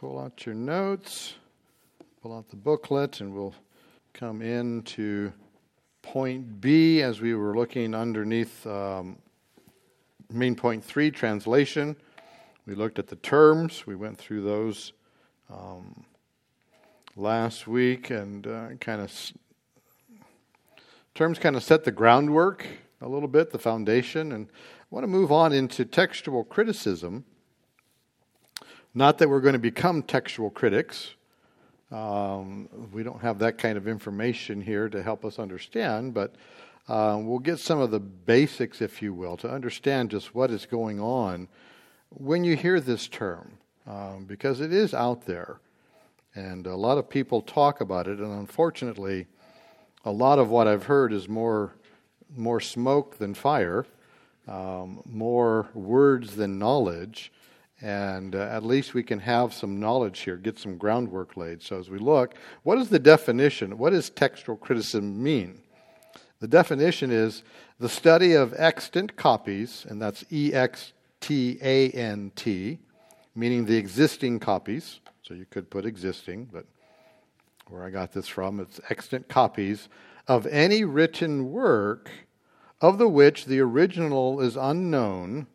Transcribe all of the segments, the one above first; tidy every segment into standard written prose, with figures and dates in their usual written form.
pull out your notes, pull out the booklet, and we'll come into point B as we were looking underneath main point 3, translation. We looked at the terms. We went through those last week, and terms kind of set the groundwork a little bit, the foundation, and I want to move on into textual criticism. Not that we're going to become textual critics. We don't have that kind of information here to help us understand, but we'll get some of the basics, if you will, to understand just what is going on when you hear this term, because it is out there, and a lot of people talk about it, and unfortunately, a lot of what I've heard is more smoke than fire, more words than knowledge. And at least we can have some knowledge here, get some groundwork laid. So as we look, what is the definition? What does textual criticism mean? The definition is the study of extant copies, and that's E-X-T-A-N-T, meaning the existing copies. So you could put existing, but where I got this from, it's extant copies of any written work of the which the original is unknown,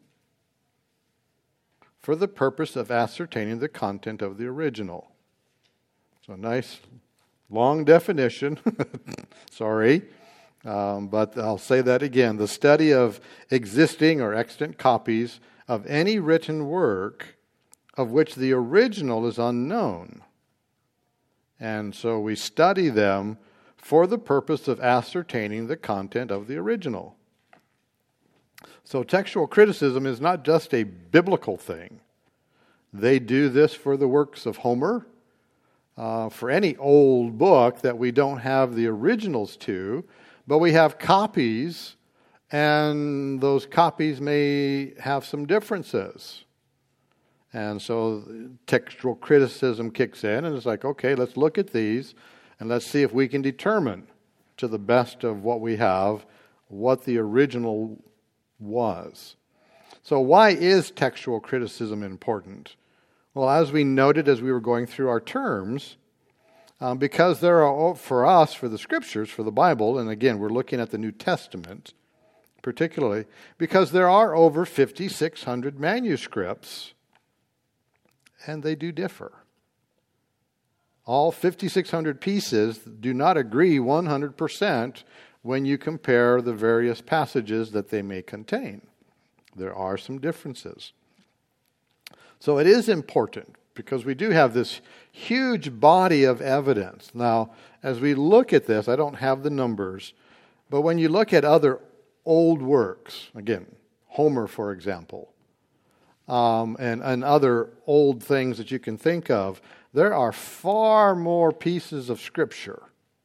for the purpose of ascertaining the content of the original. So nice, long definition. Sorry, but I'll say that again. The study of existing or extant copies of any written work of which the original is unknown. And so we study them for the purpose of ascertaining the content of the original. So textual criticism is not just a biblical thing. They do this for the works of Homer, for any old book that we don't have the originals to, but we have copies, and those copies may have some differences. And so textual criticism kicks in, and it's like, okay, let's look at these, and let's see if we can determine, to the best of what we have, what the original was. So why is textual criticism important? Well, as we noted as we were going through our terms, because there are, for us, for the Scriptures, for the Bible, and again, we're looking at the New Testament particularly, because there are over 5,600 manuscripts, and they do differ. All 5,600 pieces do not agree 100% when you compare the various passages that they may contain. There are some differences. So it is important because we do have this huge body of evidence. Now, as we look at this, I don't have the numbers, but when you look at other old works, again, Homer, for example, and other old things that you can think of, there are far more pieces of Scripture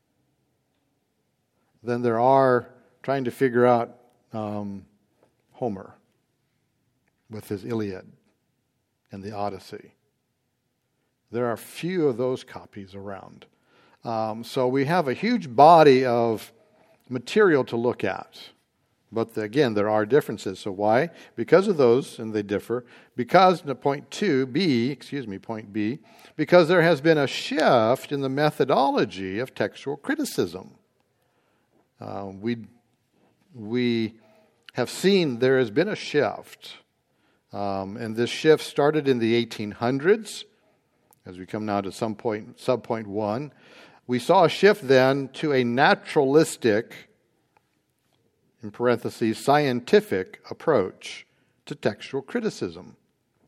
than there are trying to figure out Homer with his Iliad and the Odyssey. There are few of those copies around. So we have a huge body of material to look at. But again, there are differences. So why? Because of those, and they differ. Because, point B, because there has been a shift in the methodology of textual criticism. We have seen there has been a shift. And this shift started in the 1800s. As we come now to subpoint 1, we saw a shift then to a naturalistic, in parentheses, scientific approach to textual criticism.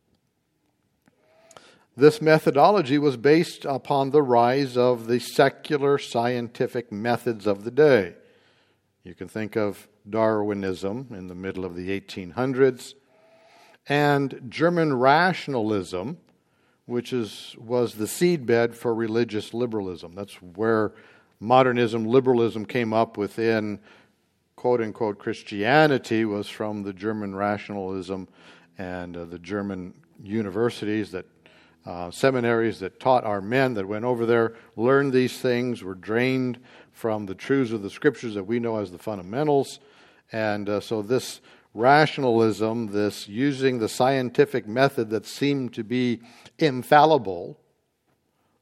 This methodology was based upon the rise of the secular scientific methods of the day. You can think of Darwinism in the middle of the 1800s, and German rationalism, which was the seedbed for religious liberalism. That's where modernism, liberalism came up within, quote-unquote, Christianity, was from the German rationalism and the German universities, seminaries that taught our men that went over there, learned these things, were drained from the truths of the Scriptures that we know as the fundamentals. And so this rationalism, this using the scientific method that seemed to be infallible,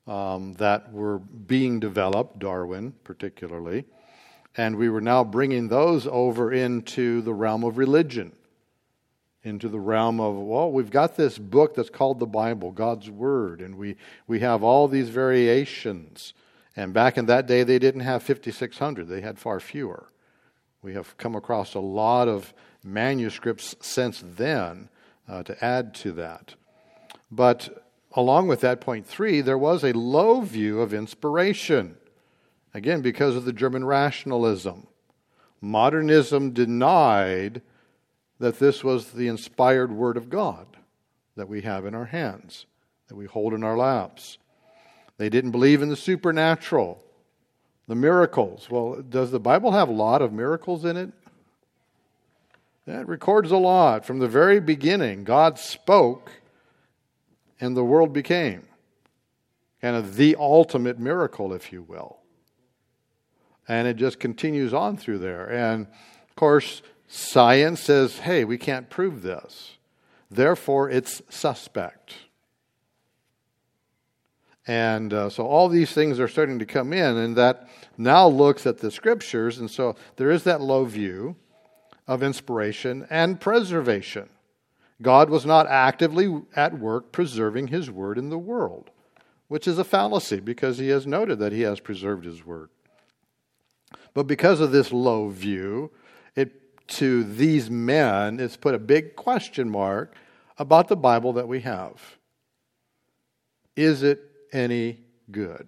that were being developed, Darwin particularly, and we were now bringing those over into the realm of religion, into the realm of, well, we've got this book that's called the Bible, God's Word, and we have all these variations. And back in that day, they didn't have 5,600. They had far fewer. We have come across a lot of manuscripts since then to add to that. But along with that, point 3, there was a low view of inspiration. Again, because of the German rationalism. Modernism denied that this was the inspired Word of God that we have in our hands, that we hold in our laps. They didn't believe in the supernatural, the miracles. Well, does the Bible have a lot of miracles in it? It records a lot. From the very beginning, God spoke and the world became. Kind of the ultimate miracle, if you will. And it just continues on through there. And, of course, science says, hey, we can't prove this. Therefore, it's suspect. And so all these things are starting to come in, and that now looks at the Scriptures. And so there is that low view of inspiration and preservation. God was not actively at work preserving His Word in the world, which is a fallacy because He has noted that He has preserved His Word. But because of this low view, to these men, it's put a big question mark about the Bible that we have. Is it any good?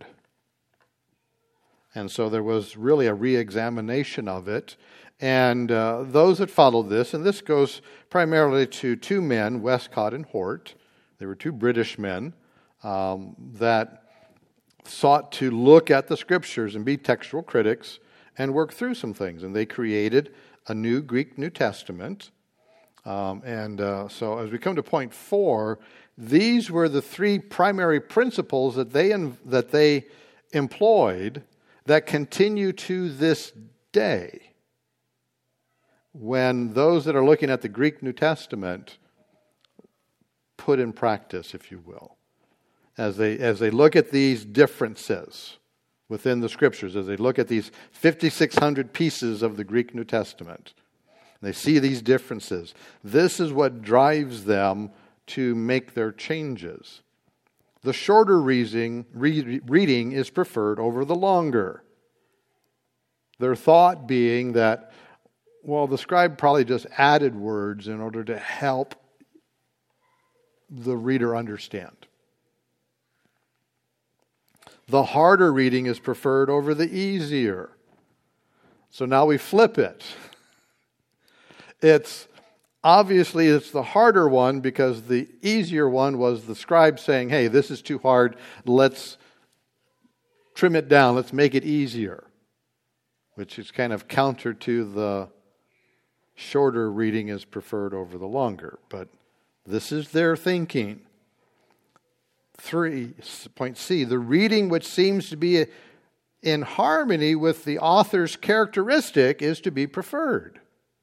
And so there was really a re-examination of it. And those that followed this, and this goes primarily to two men, Westcott and Hort. They were two British men that sought to look at the Scriptures and be textual critics and work through some things. And they created a new Greek New Testament. So as we come to point 4, these were the three primary principles that they employed that continue to this day. When those that are looking at the Greek New Testament put in practice, if you will, as they look at these differences within the Scriptures, as they look at these 5,600 pieces of the Greek New Testament, they see these differences. This is what drives them to make their changes. The shorter reading is preferred over the longer. Their thought being that, well, the scribe probably just added words in order to help the reader understand. The harder reading is preferred over the easier. So now we flip it. It's the harder one because the easier one was the scribe saying, hey, this is too hard. Let's trim it down. Let's make it easier. Which is kind of counter to the shorter reading is preferred over the longer. But this is their thinking. 3, point C, the reading which seems to be in harmony with the author's characteristic is to be preferred.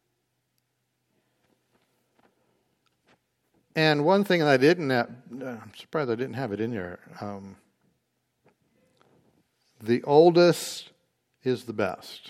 And one thing that I didn't have, I'm surprised I didn't have it in here. The oldest is the best.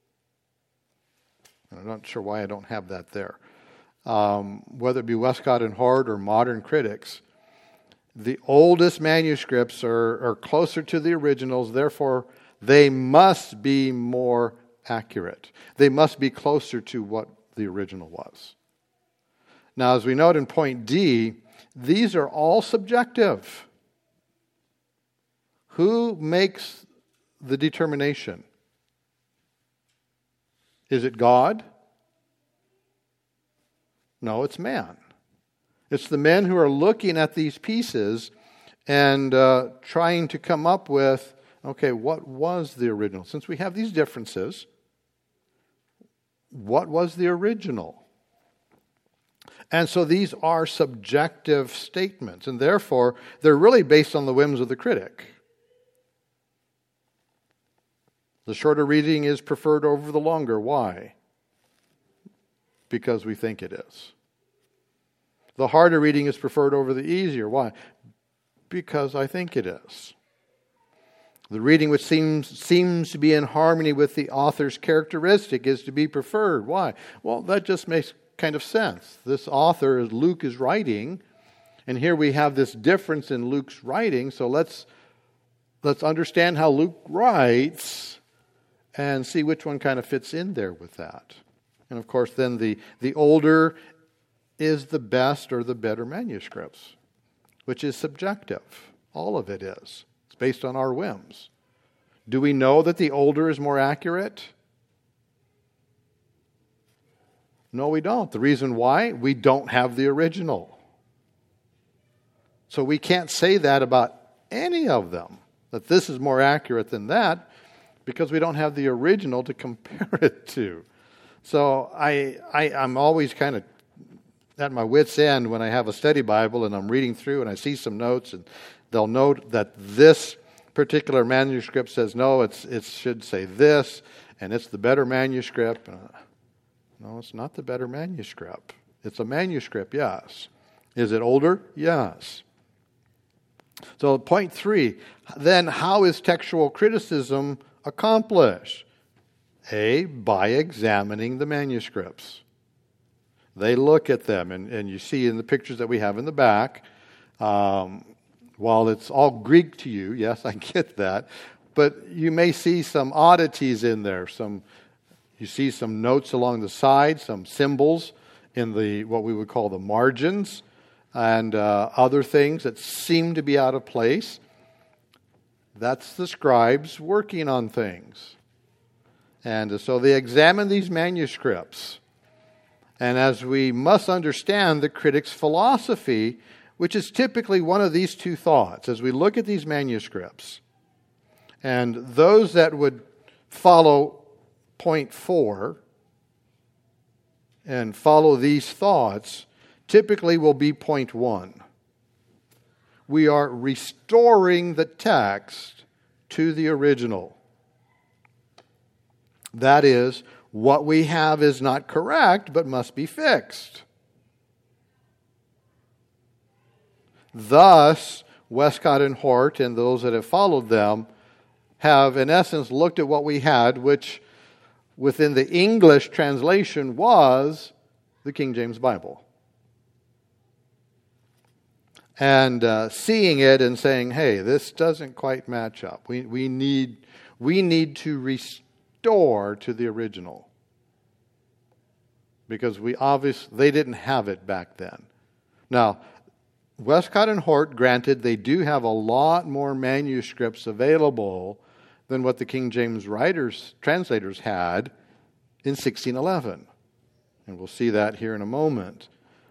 I'm not sure why I don't have that there. Whether it be Westcott and Hort or modern critics, the oldest manuscripts are closer to the originals, therefore they must be more accurate. They must be closer to what the original was. Now, as we note in point D, these are all subjective. Who makes the determination? Is it God? No, it's man. It's the men who are looking at these pieces and trying to come up with, okay, what was the original? Since we have these differences, what was the original? And so these are subjective statements, and therefore they're really based on the whims of the critic. The shorter reading is preferred over the longer. Why? Because we think it is. The harder reading is preferred over the easier. Why? Because I think it is. The reading which seems to be in harmony with the author's characteristic is to be preferred. Why? Well, that just makes kind of sense. This author, Luke, is writing, and here we have this difference in Luke's writing, so let's understand how Luke writes and see which one kind of fits in there with that. And of course, then the older is the best or the better manuscripts, which is subjective. All of it is. It's based on our whims. Do we know that the older is more accurate? No, we don't. The reason why? We don't have the original. So we can't say that about any of them, that this is more accurate than that, because we don't have the original to compare it to. So I'm always kind of at my wit's end when I have a study Bible and I'm reading through and I see some notes and they'll note that this particular manuscript says, no, it should say this, and it's the better manuscript. No, it's not the better manuscript. It's a manuscript, yes. Is it older? Yes. So point 3, then how is textual criticism accomplished? A, by examining the manuscripts. They look at them, and you see in the pictures that we have in the back, while it's all Greek to you, yes, I get that, but you may see some oddities in there. You see some notes along the side, some symbols in the what we would call the margins, and other things that seem to be out of place. That's the scribes working on things. And so they examine these manuscripts. And as we must understand the critic's philosophy, which is typically one of these two thoughts, as we look at these manuscripts, and those that would follow point 4 and follow these thoughts typically will be point 1. We are restoring the text to the original. That is, what we have is not correct, but must be fixed. Thus, Westcott and Hort and those that have followed them have, in essence, looked at what we had, which within the English translation was the King James Bible. And seeing it and saying, hey, this doesn't quite match up. We need to restore to the original. Because they didn't have it back then. Now, Westcott and Hort, granted, they do have a lot more manuscripts available than what the King James translators had in 1611. And we'll see that here in a moment.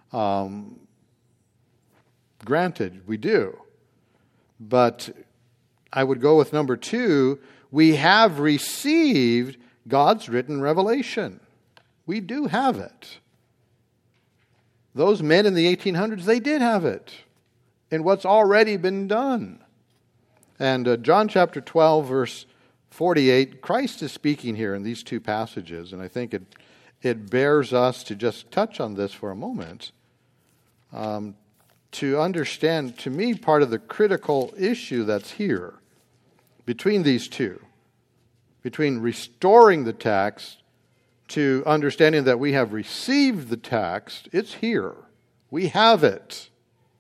Granted, we do. But I would go with number 2. We have received God's written revelation. We do have it. Those men in the 1800s, they did have it in what's already been done. And John chapter 12, verse 48, Christ is speaking here in these two passages, and I think it bears us to just touch on this for a moment. To understand, to me, part of the critical issue that's here between these two, between restoring the text to understanding that we have received the text, it's here. We have it.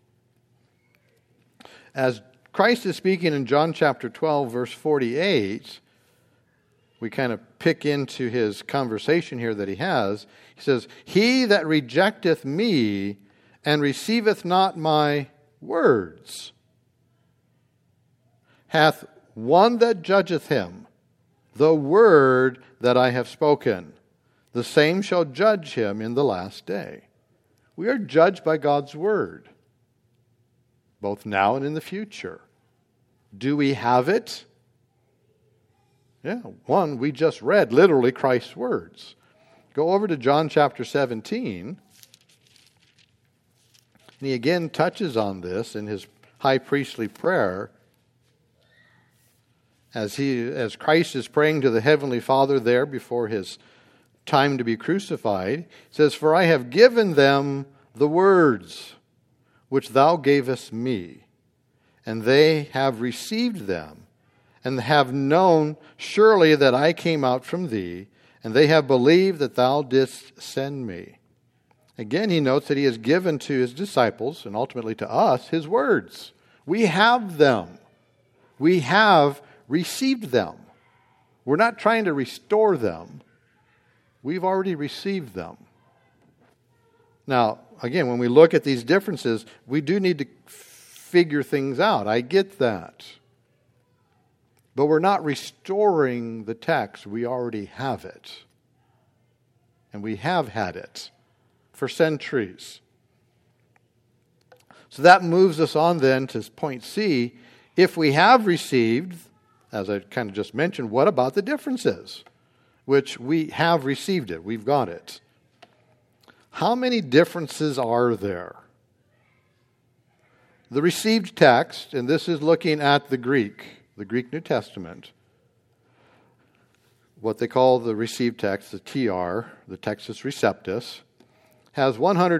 As Christ is speaking in John chapter 12, verse 48, we kind of pick into his conversation here that he has. He says, "He that rejecteth me and receiveth not my words hath one that judgeth him, the word that I have spoken. The same shall judge him in the last day." We are judged by God's word, both now and in the future. Do we have it? Yeah, one we just read, literally Christ's words. Go over to John chapter 17. And he again touches on this in his high priestly prayer. As Christ is praying to the Heavenly Father there before his time to be crucified, he says, "For I have given them the words which thou gavest me, and they have received them, and have known surely that I came out from thee, and they have believed that thou didst send me. Again, he notes that he has given to his disciples, and ultimately to us, his words. We have them. We have received them. We're not trying to restore them. We've already received them. Now, again, when we look at these differences, we do need to figure things out. I get that. But we're not restoring the text. We already have it. And we have had it for centuries. So that moves us on then to point C. If we have received, as I kind of just mentioned, what about the differences? Which we have received it. We've got it. How many differences are there? The received text, and this is looking at the Greek New Testament, what they call the received text, the TR, the Textus Receptus, has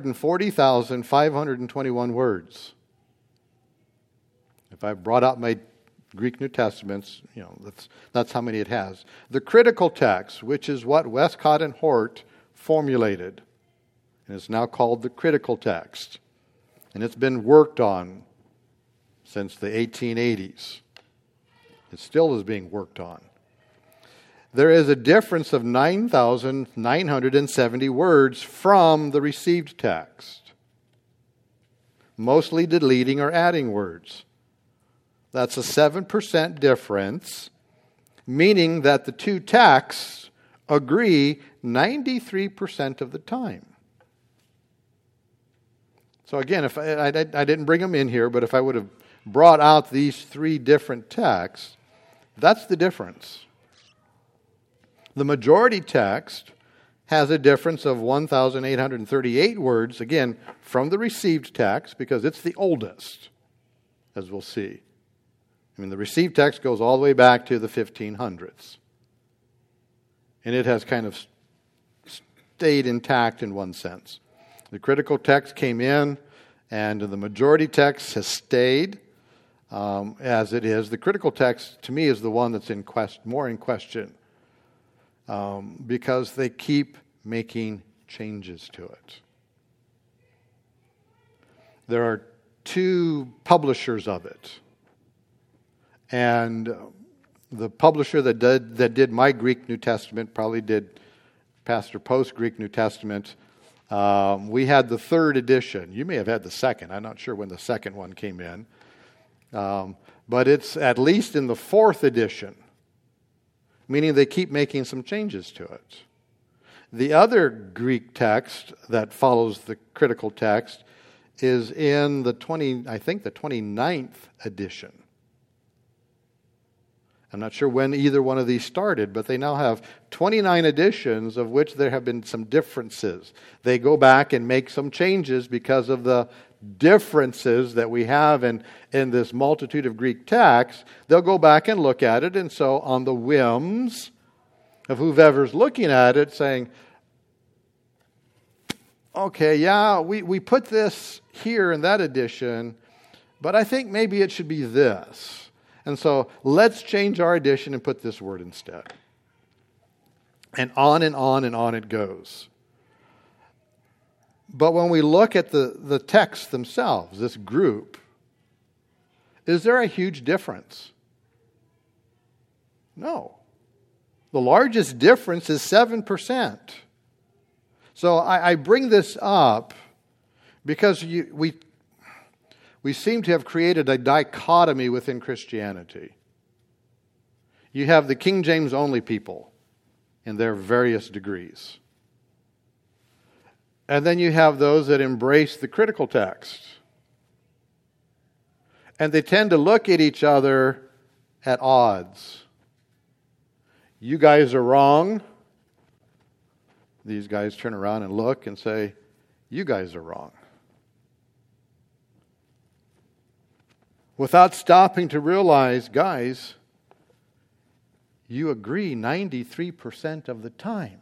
140,521 words. If I brought out my Greek New Testaments, that's how many it has. The critical text, which is what Westcott and Hort formulated, and it's now called the critical text. And it's been worked on since the 1880s. It still is being worked on. There is a difference of 9,970 words from the received text, mostly deleting or adding words. That's a 7% difference, meaning that the two texts agree 93% of the time. So again, if I didn't bring them in here, but if I would have brought out these three different texts, that's the difference. The majority text has a difference of 1,838 words, again, from the received text, because it's the oldest, as we'll see. I mean, the received text goes all the way back to the 1500s. And it has kind of stayed intact in one sense. The critical text came in, and the majority text has stayed as it is. The critical text, to me, is the one that's more in question because they keep making changes to it. There are two publishers of it. And the publisher that did my Greek New Testament probably did Pastor Post's Greek New Testament. We had the third edition. You may have had the second. I'm not sure when the second one came in. But it's at least in the fourth edition, meaning they keep making some changes to it. The other Greek text that follows the critical text is in the 29th edition. I'm not sure when either one of these started, but they now have 29 editions, of which there have been some differences. They go back and make some changes because of the differences that we have in this multitude of Greek texts. They'll go back and look at it, and so on the whims of whoever's looking at it, saying, okay, yeah, we put this here in that edition, but I think maybe it should be this. And so let's change our edition and put this word instead. And on and on and on it goes. But when we look at the texts themselves, this group, is there a huge difference? No. The largest difference is 7%. So I bring this up because we seem to have created a dichotomy within Christianity. You have the King James only people in their various degrees. And then you have those that embrace the critical text. And they tend to look at each other at odds. You guys are wrong. These guys turn around and look and say, you guys are wrong. Without stopping to realize, guys, you agree 93% of the time.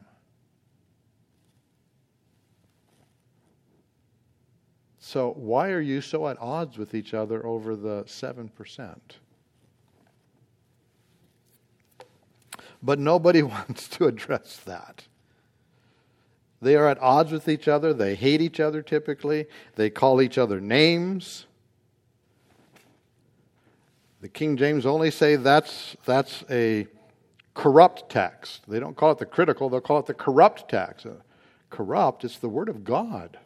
So why are you so at odds with each other over the 7%? But nobody wants to address that. They are at odds with each other. They hate each other typically. They call each other names. The King James only say that's a corrupt text. They don't call it the critical, they'll call it the corrupt text. Corrupt, it's the Word of God.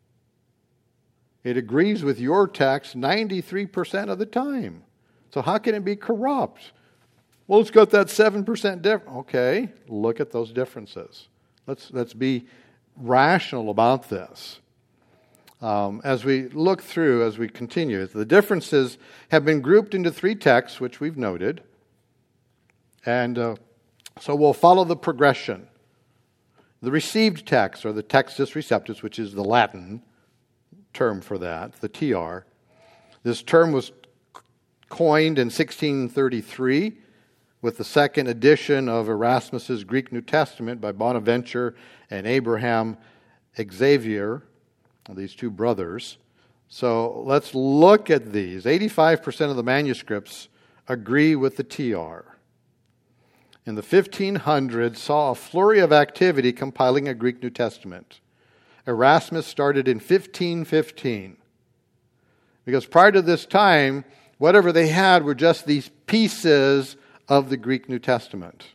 It agrees with your text 93% of the time. So how can it be corrupt? Well, it's got that 7% difference. Okay, look at those differences. Let's be rational about this. As we look through, as we continue, the differences have been grouped into three texts, which we've noted. And so we'll follow the progression. The received text, or the Textus Receptus, which is the Latin term for that, the TR. This term was coined in 1633 with the second edition of Erasmus's Greek New Testament by Bonaventure and Abraham Xavier, these two brothers. So let's look at these. 85% of the manuscripts agree with the TR. In the 1500s, saw a flurry of activity compiling a Greek New Testament. Erasmus started in 1515. Because prior to this time, whatever they had were just these pieces of the Greek New Testament.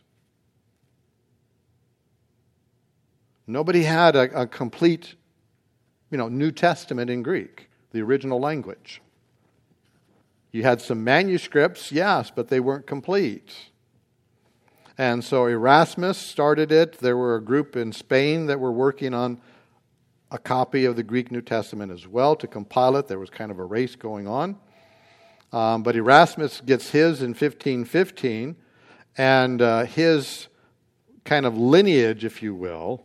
Nobody had a complete, New Testament in Greek, the original language. You had some manuscripts, yes, but they weren't complete. And so Erasmus started it. There were a group in Spain that were working on a copy of the Greek New Testament as well to compile it. There was kind of a race going on. But Erasmus gets his in 1515, and his kind of lineage, if you will,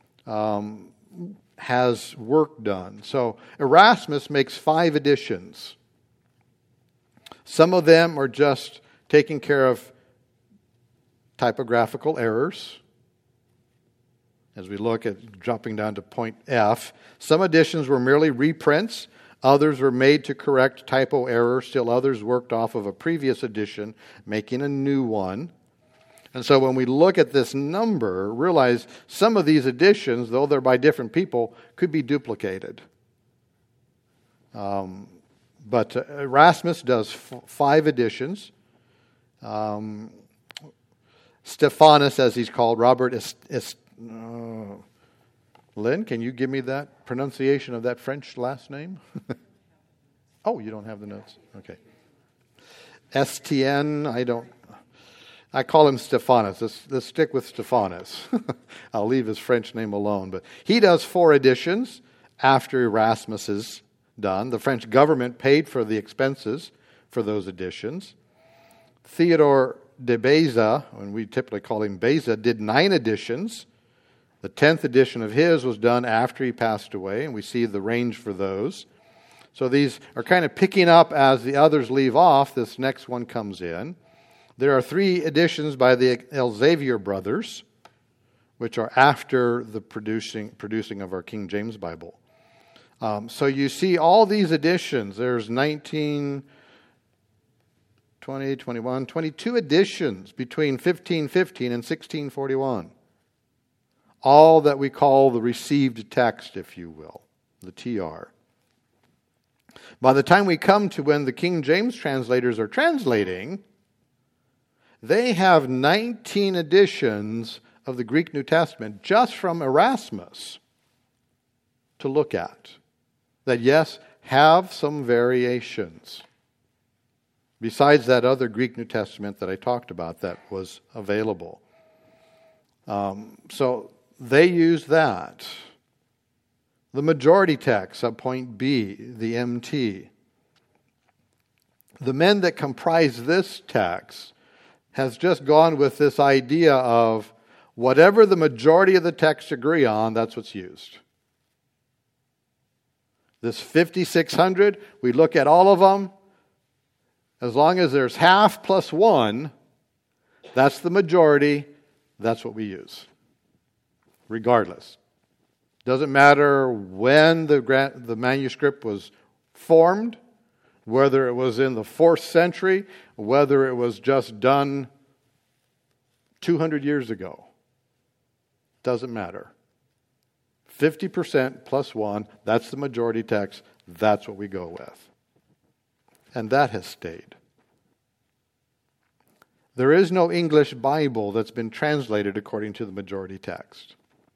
has work done. So Erasmus makes 5 editions. Some of them are just taking care of typographical errors. As we look at dropping down to point F, some editions were merely reprints. Others were made to correct typo errors. Still others worked off of a previous edition, making a new one. And so when we look at this number, realize some of these editions, though they're by different people, could be duplicated. But Erasmus does 5 editions. Stephanus, as he's called, Robert Lynn, can you give me that pronunciation of that French last name? Oh, you don't have the notes? Okay. Estienne, I call him Stephanus. Let's stick with Stephanus. I'll leave his French name alone. But he does 4 editions after Erasmus is done. The French government paid for the expenses for those editions. Theodore de Beza, and we typically call him Beza, did 9 editions. The 10th edition of his was done after he passed away, and we see the range for those. So these are kind of picking up as the others leave off. This next one comes in. There are 3 editions by the Elzevir brothers, which are after the producing of our King James Bible. So you see all these editions. There's 19, 20, 21, 22 editions between 1515 and 1641. All that we call the received text, if you will, the TR. By the time we come to when the King James translators are translating, they have 19 editions of the Greek New Testament just from Erasmus to look at. That, yes, have some variations. Besides that other Greek New Testament that I talked about that was available. So they use that. The majority text, subpoint B, the MT. The men that comprise this text has just gone with this idea of whatever the majority of the texts agree on, that's what's used. This 5,600, we look at all of them. As long as there's half plus 1, that's the majority, that's what we use. Regardless. Doesn't matter when the manuscript was formed, whether it was in the 4th century, whether it was just done 200 years ago. Doesn't matter. 50% plus 1, that's the majority text. That's what we go with. And that has stayed. There is no English Bible that's been translated according to the majority text.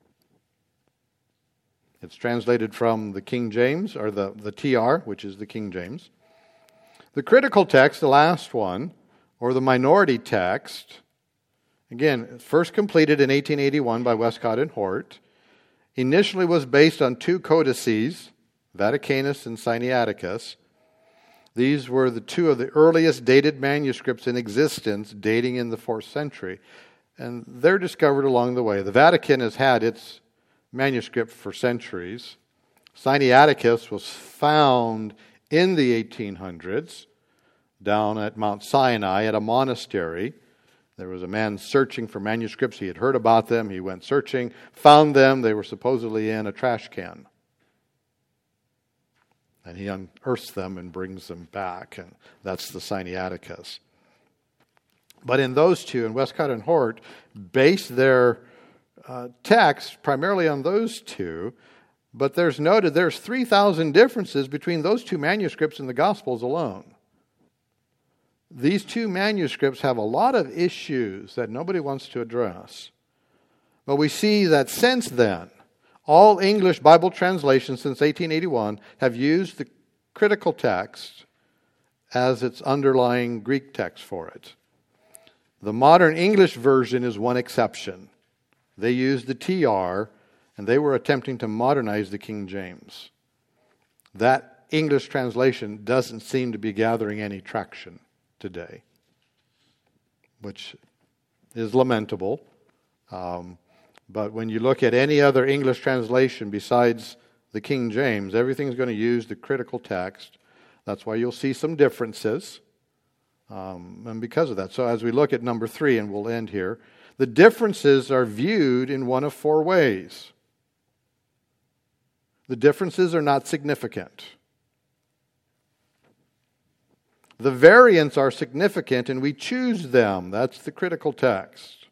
It's translated from the King James, or the TR, which is the King James. The critical text, the last one, or the minority text, again, first completed in 1881 by Westcott and Hort, initially was based on two codices, Vaticanus and Sinaiticus. These were the two of the earliest dated manuscripts in existence, dating in the 4th century. And they're discovered along the way. The Vatican has had its manuscript for centuries. Sinaiticus was found in the 1800s down at Mount Sinai at a monastery. There was a man searching for manuscripts. He had heard about them. He went searching, found them. They were supposedly in a trash can. And he unearths them and brings them back. And that's the Sinaiticus. But in those two, and Westcott and Hort based their text primarily on those two. But there's 3,000 differences between those two manuscripts in the Gospels alone. These two manuscripts have a lot of issues that nobody wants to address. But we see that since then, all English Bible translations since 1881 have used the critical text as its underlying Greek text for it. The modern English version is one exception. They used the TR, and they were attempting to modernize the King James. That English translation doesn't seem to be gathering any traction today, which is lamentable. But when you look at any other English translation besides the King James, everything's going to use the critical text. That's why you'll see some differences. And because of that. So as we look at number 3, and we'll end here, the differences are viewed in one of 4 ways. The differences are not significant. The variants are significant, and we choose them. That's the critical text.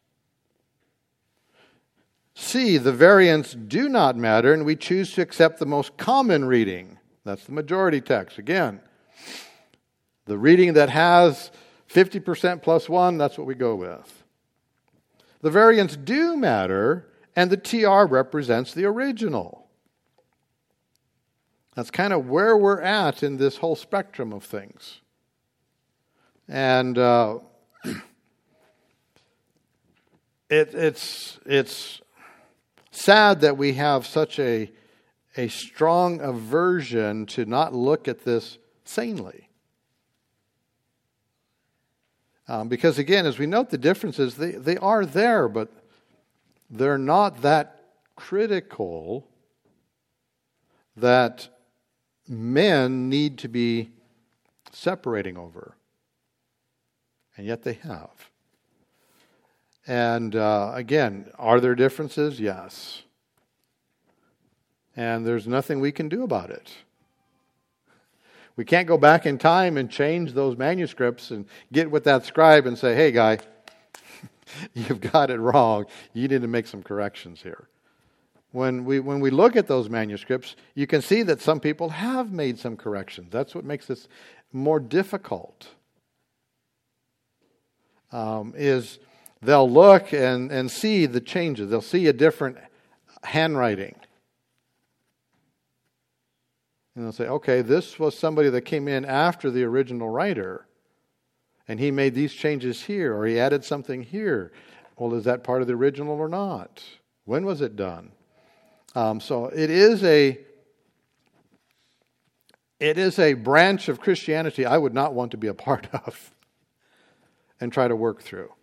C, the variants do not matter, and we choose to accept the most common reading. That's the majority text. Again, the reading that has 50% plus 1, that's what we go with. The variants do matter, and the TR represents the original. That's kind of where we're at in this whole spectrum of things. And it's sad that we have such a strong aversion to not look at this sanely. Because again, as we note the differences, they are there, but they're not that critical that men need to be separating over. And yet they have. And again, are there differences? Yes. And there's nothing we can do about it. We can't go back in time and change those manuscripts and get with that scribe and say, hey, guy, you've got it wrong. You need to make some corrections here. When we look at those manuscripts, you can see that some people have made some corrections. That's what makes this more difficult. Is they'll look and see the changes. They'll see a different handwriting. And they'll say, okay, this was somebody that came in after the original writer, and he made these changes here, or he added something here. Well, is that part of the original or not? When was it done? So it is a branch of Christianity I would not want to be a part of and try to work through.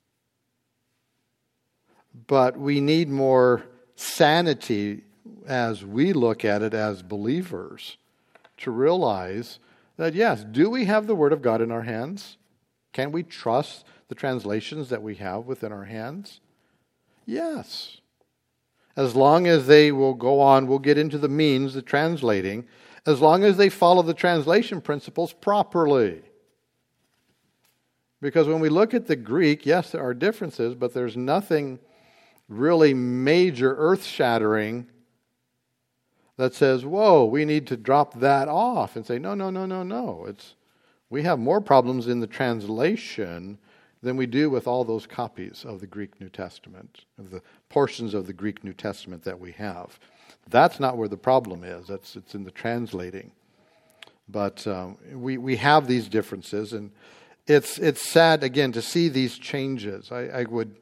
But we need more sanity as we look at it as believers to realize that, yes, do we have the Word of God in our hands? Can we trust the translations that we have within our hands? Yes. As long as they will go on, we'll get into the means, the translating, as long as they follow the translation principles properly. Because when we look at the Greek, yes, there are differences, but there's nothing really major, earth-shattering that says, whoa, we need to drop that off and say, no, no, no, no, no. We have more problems in the translation than we do with all those copies of the Greek New Testament, of the portions of the Greek New Testament that we have. That's not where the problem is. It's in the translating. But we have these differences, and it's sad, again, to see these changes. I would,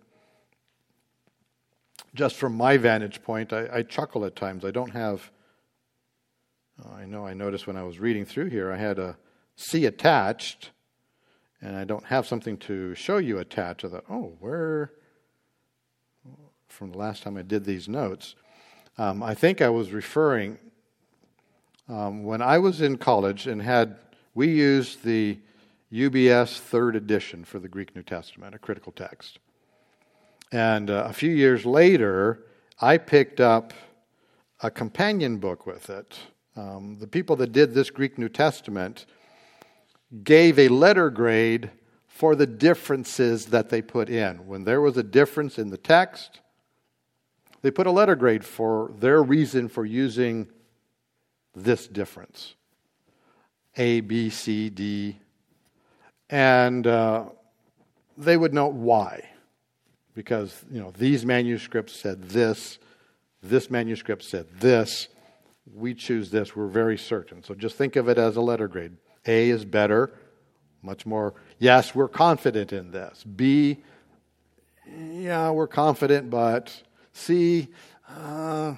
just from my vantage point, I chuckle at times. I don't have, I noticed when I was reading through here, I had a C attached, and I don't have something to show you attached. I thought, where, from the last time I did these notes, I think I was referring, when I was in college and we used the UBS 3rd edition for the Greek New Testament, a critical text. And a few years later, I picked up a companion book with it. The people that did this Greek New Testament gave a letter grade for the differences that they put in. When there was a difference in the text, they put a letter grade for their reason for using this difference. A, B, C, D. And they would note why. Because, these manuscripts said this manuscript said this, we choose this, we're very certain. So just think of it as a letter grade. A is better, much more, yes, we're confident in this. B, yeah, we're confident, but C, well,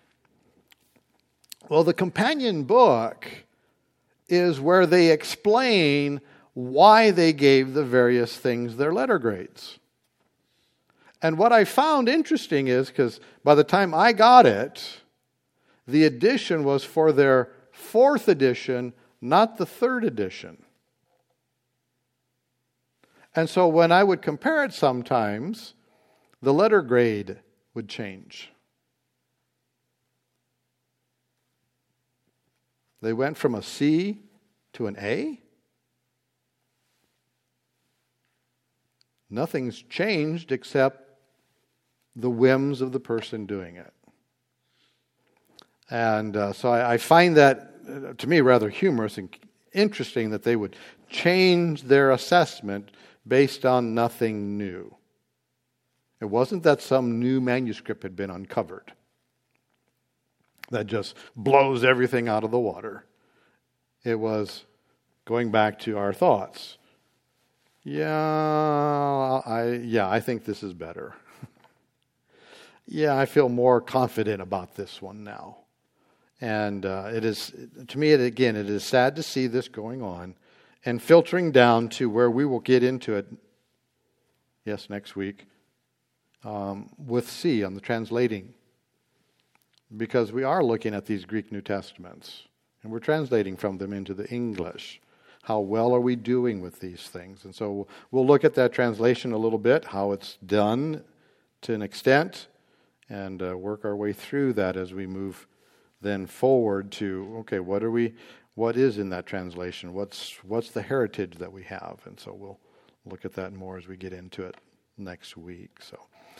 the companion book is where they explain why they gave the various things their letter grades. And what I found interesting is, because by the time I got it, the edition was for their 4th edition, not the 3rd edition. And so when I would compare it sometimes, the letter grade would change. They went from a C to an A. Nothing's changed except the whims of the person doing it. And so I find that, to me, rather humorous and interesting that they would change their assessment based on nothing new. It wasn't that some new manuscript had been uncovered that just blows everything out of the water. It was going back to our thoughts. I think this is better. I feel more confident about this one now. And it is, to me, it is sad to see this going on and filtering down to where we will get into it, next week, with C on the translating. Because we are looking at these Greek New Testaments, and we're translating from them into the English. How well are we doing with these things? And so we'll look at that translation a little bit, how it's done to an extent, and work our way through that as we move then forward to, okay, what is in that translation? What's the heritage that we have? And so we'll look at that more as we get into it next week. So